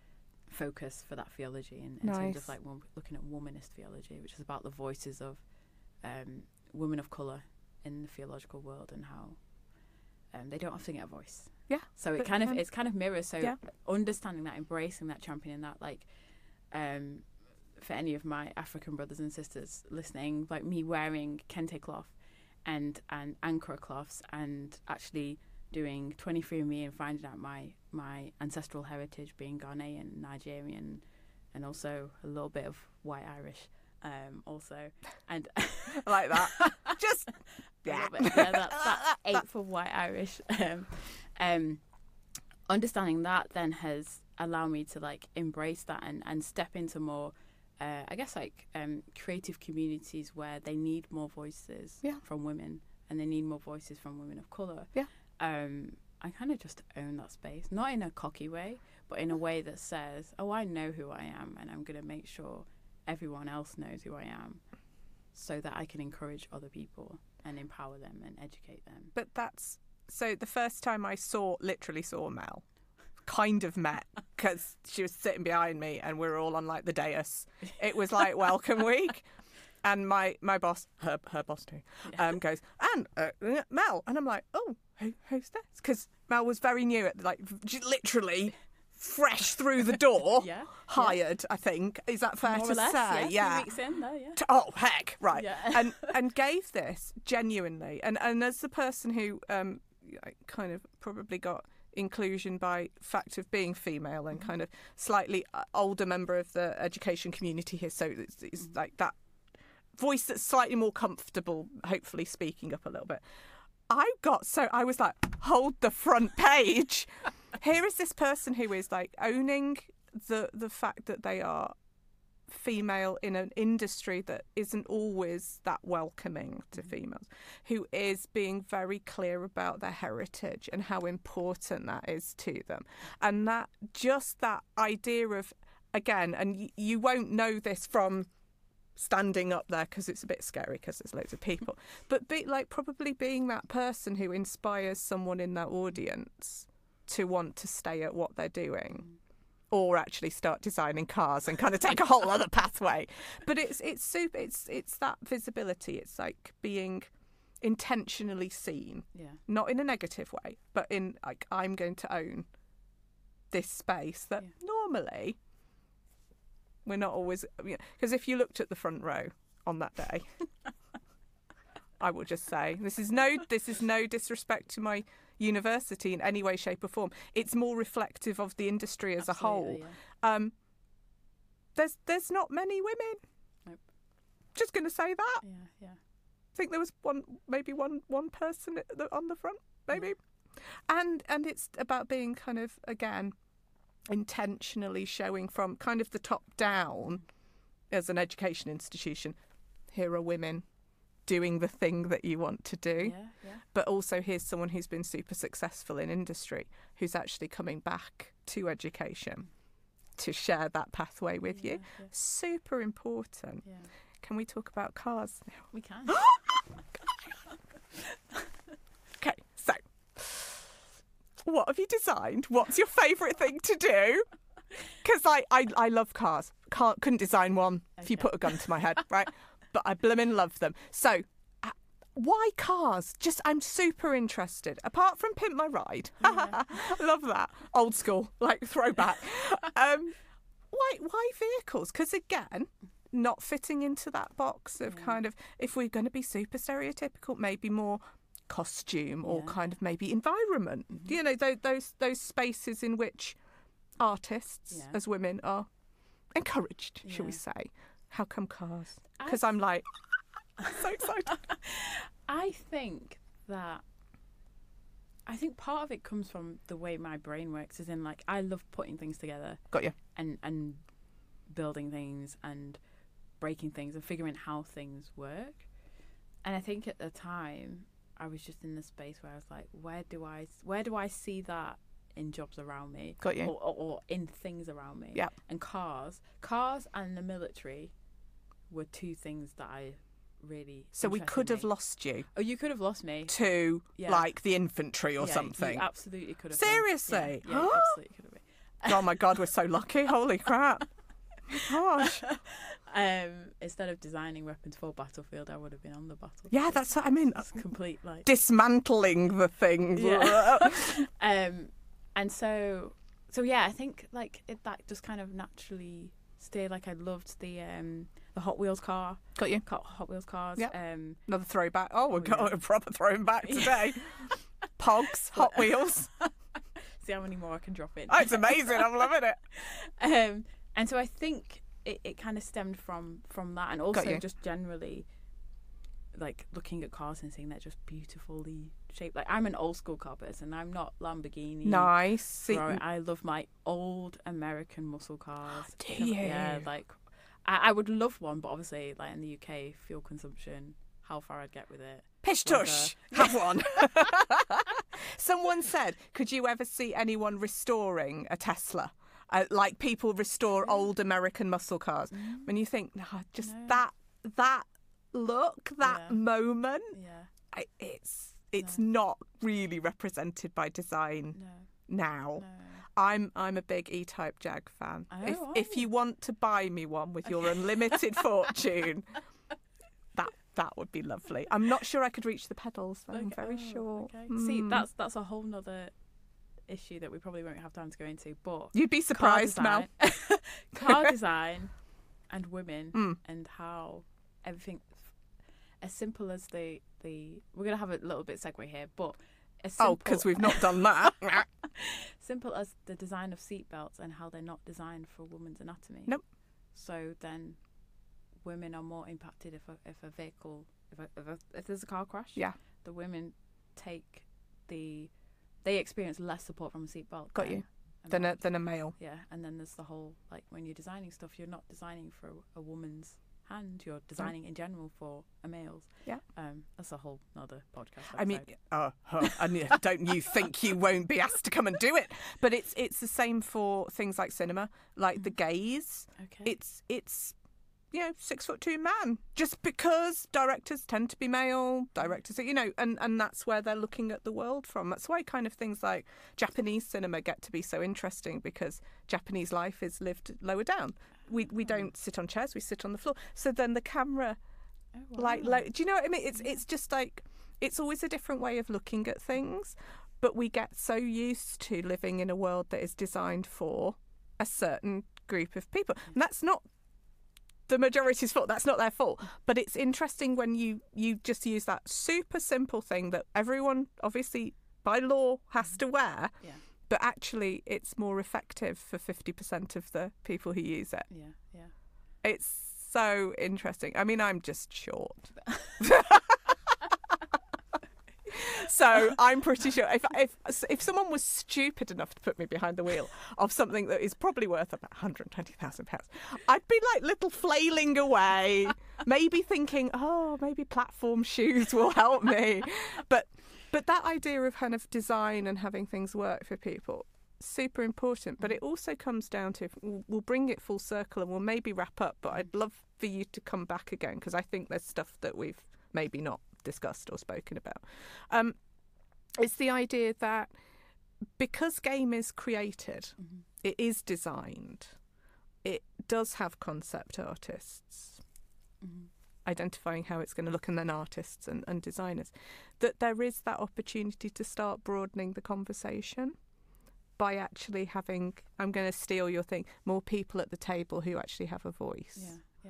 focus for that theology, and in nice. terms of like looking at womanist theology, which is about the voices of um, women of colour in the theological world and how um, they don't often get a voice. Yeah. So it kind of it's kind of mirrors. So yeah. understanding that, embracing that, championing that, like um, for any of my African brothers and sisters listening, like me wearing kente cloth and and Ankara cloths, and actually doing twenty-three and me and finding out my my ancestral heritage being Ghanaian, Nigerian, and also a little bit of white Irish. Um, also, and I like that. Just yeah, bit, yeah, that, that eighth of white Irish. Um, um, understanding that then has allowed me to like embrace that and, and step into more, uh, I guess like um, creative communities where they need more voices yeah. from women, and they need more voices from women of colour. Yeah. Um, I kind of just own that space, not in a cocky way, but in a way that says, oh, I know who I am, and I'm going to make sure everyone else knows who I am, so that I can encourage other people and empower them and educate them. But that's so the first time I saw literally saw Mel, kind of met because she was sitting behind me and we were all on like the dais. It was like welcome week, and my my boss, her her boss too, Yeah. um goes, and uh, Mel, and I'm like, oh, who, who's this? Because Mel was very new at like literally. Fresh through the door, Yeah. hired. I think is that fair More to or less, say? yeah. Yeah. Two weeks in, though, yeah. To- oh heck, right. Yeah. and and gave this genuinely, and and as the person who um kind of probably got inclusion by fact of being female and kind of slightly older member of the education community here, so it's, it's Mm. like that voice that's slightly more comfortable, hopefully speaking up a little bit. I got so I was like, hold the front page. Here is this person who is like owning the the fact that they are female in an industry that isn't always that welcoming to females, who is being very clear about their heritage and how important that is to them. And that just that idea of, again, and y- you won't know this from standing up there because it's a bit scary because there's loads of people, but be like probably being that person who inspires someone in that audience to want to stay at what they're doing, or actually start designing cars and kind of take a whole other pathway. But it's it's super. It's it's that visibility. It's like being intentionally seen, Yeah. not in a negative way, but in like, I'm going to own this space that Yeah. normally we're not always. Because if you looked at the front row on that day, I will just say this is no this is no disrespect to my university in any way, shape or form. It's more reflective of the industry as Absolutely, a whole. yeah. Um, there's there's not many women. Nope. Just going to say that. Yeah, yeah. I think there was one, maybe one one person at the, on the front, maybe. Yeah. And and it's about being kind of, again, intentionally showing from kind of the top down as an education institution, here are women doing the thing that you want to do. Yeah, yeah. But also here's someone who's been super successful in industry, who's actually coming back to education to share that pathway with Yeah, you. yeah. Super important. Yeah. Can we talk about cars now? We can. Okay, so what have you designed? What's your favourite thing to do? Because I, I, I love cars. Can't couldn't design one if you Okay. put a gun to my head, right? But I blimmin' love them. So uh, why cars? Just I'm super interested. Apart from Pimp My Ride, Yeah. love that old school, like throwback. um, why why vehicles? Because again, not fitting into that box of Yeah. kind of, if we're going to be super stereotypical, maybe more costume or Yeah. kind of maybe environment. Mhm. You know, those those those spaces in which artists Yeah. as women are encouraged, shall we Yeah. say? How come cars? I Because I'm like so excited. I think that I think part of it comes from the way my brain works, as in like I love putting things together. Got you. And and building things and breaking things and figuring out how things work. And I think at the time I was just in the space where I was like, where do I where do I see that in jobs around me? Got you. Or, or, or in things around me. Yep. And cars. Cars and the military were two things that I really So we interested could have me. lost you Oh, you could have lost me. to Yeah. like the infantry or Yeah, something. You absolutely could have. Seriously? Done. Yeah, yeah, you absolutely could have been. Oh my God, we're so lucky. Holy crap. Gosh. Um, instead of designing weapons for battlefield, I would have been on the battlefield. Yeah, that's what I mean. It's complete like. Dismantling the things. Yeah. um, and so, so yeah, I think like it, that just kind of naturally stayed. Like I loved the um the Hot Wheels car, Got you. ca- Hot Wheels cars. Yep. Um, Another throwback. Oh, we've Oh, got yeah. a proper throwing back today. Pogs, Hot Wheels. see how many more I can drop in. Oh, it's amazing. I'm loving it. Um, and so I think it, it kind of stemmed from from that, and also you. just generally like looking at cars and seeing they're just beautifully shaped. Like I'm an old school car person. I'm not Lamborghini. Nice. See, Ferrari. I love my old American muscle cars. Do Yeah, you? like I, I would love one, but obviously, like in the U K, fuel consumption, how far I'd get with it. pish tush. Have one. Someone said, could you ever see anyone restoring a Tesla? Uh, like people restore old American muscle cars. When you think, no, just No. that that look, that Yeah. moment, Yeah, I, it's it's not really represented by design no, now. no. I'm I'm a big E-Type Jag fan. Oh, if are if you? you want to buy me one with your unlimited fortune, that that would be lovely. I'm not sure I could reach the pedals though. I'm Okay, very oh, sure. Okay. See, Hmm. that's that's a whole nother issue that we probably won't have time to go into. But You'd be surprised, car Mel. design, car design, and women, Mm. and how everything, as simple as the the we're gonna have a little bit segue here, but as Oh, simple, because we've not done that. simple as the design of seatbelts and how they're not designed for a woman's anatomy. Nope. So then, women are more impacted if a if a vehicle if a, if, a, if there's a car crash. Yeah. The women take the they experience less support from a seatbelt. Got than you. a Than man. a than a male. Yeah, and then there's the whole like when you're designing stuff, you're not designing for a, a woman's hand. You're designing in general for a male's. Yeah. Um, that's a whole nother podcast. I mean, episode. uh, huh, and yeah, don't you think you won't be asked to come and do it? But it's it's the same for things like cinema, like the gaze. okay. It's it's you know six foot two man. Just because directors tend to be male, directors, you know, and and that's where they're looking at the world from. That's why kind of things like Japanese cinema get to be so interesting, because Japanese life is lived lower down. We we don't sit on chairs, we sit on the floor. So then the camera. Oh, Like, wow. like, do you know what I mean? It's it's just like, it's always a different way of looking at things, but we get so used to living in a world that is designed for a certain group of people, and that's not the majority's fault. That's not their fault. But it's interesting when you you just use that super simple thing that everyone obviously by law has to wear, Yeah. but actually it's more effective for fifty percent of the people who use it. Yeah. Yeah. It's so interesting. I mean, I'm just short. So I'm pretty sure if if if someone was stupid enough to put me behind the wheel of something that is probably worth about one hundred twenty thousand pounds, I'd be like little flailing away, maybe thinking, oh, maybe platform shoes will help me. But but that idea of kind of design and having things work for people, super important. But it also comes down to, we'll bring it full circle and we'll maybe wrap up, but I'd love for you to come back again, because I think there's stuff that we've maybe not discussed or spoken about. Um, it's the idea that because game is created, Mm-hmm. it is designed, it does have concept artists Mm-hmm. identifying how it's going to look, and then artists and, and designers, that there is that opportunity to start broadening the conversation by actually having, I'm going to steal your thing, more people at the table who actually have a voice. Yeah. Yeah.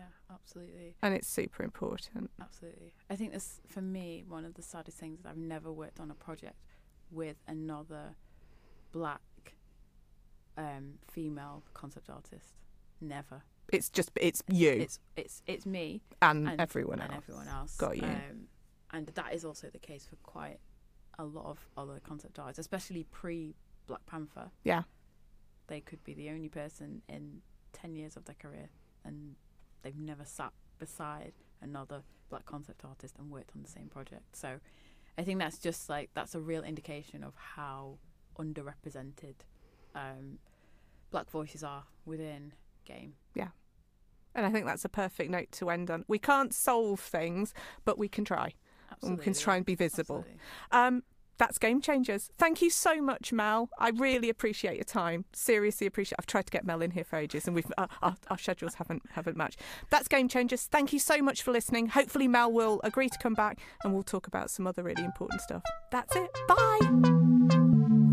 Absolutely. And it's super important. Absolutely. I think this, for me, one of the saddest things is I've never worked on a project with another black um, female concept artist. Never. It's just, it's you. It's it's it's me and, and everyone and else. everyone else. Got you. Um, and that is also the case for quite a lot of other concept artists, especially pre-Black Panther. Yeah. They could be the only person in ten years of their career and they've never sat beside another black concept artist and worked on the same project. So I think that's just like, that's a real indication of how underrepresented um, black voices are within game. Yeah. And I think that's a perfect note to end on. We can't solve things, but we can try. Absolutely. And we can try and be visible. Absolutely. Um, that's Game Changers. Thank you so much, Mel. I really appreciate your time. Seriously appreciate. I've tried to get Mel in here for ages, and we've uh, our, our schedules haven't haven't matched. That's Game Changers. Thank you so much for listening. Hopefully, Mel will agree to come back, and we'll talk about some other really important stuff. That's it. Bye.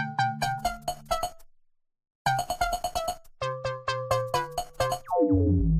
Thank you.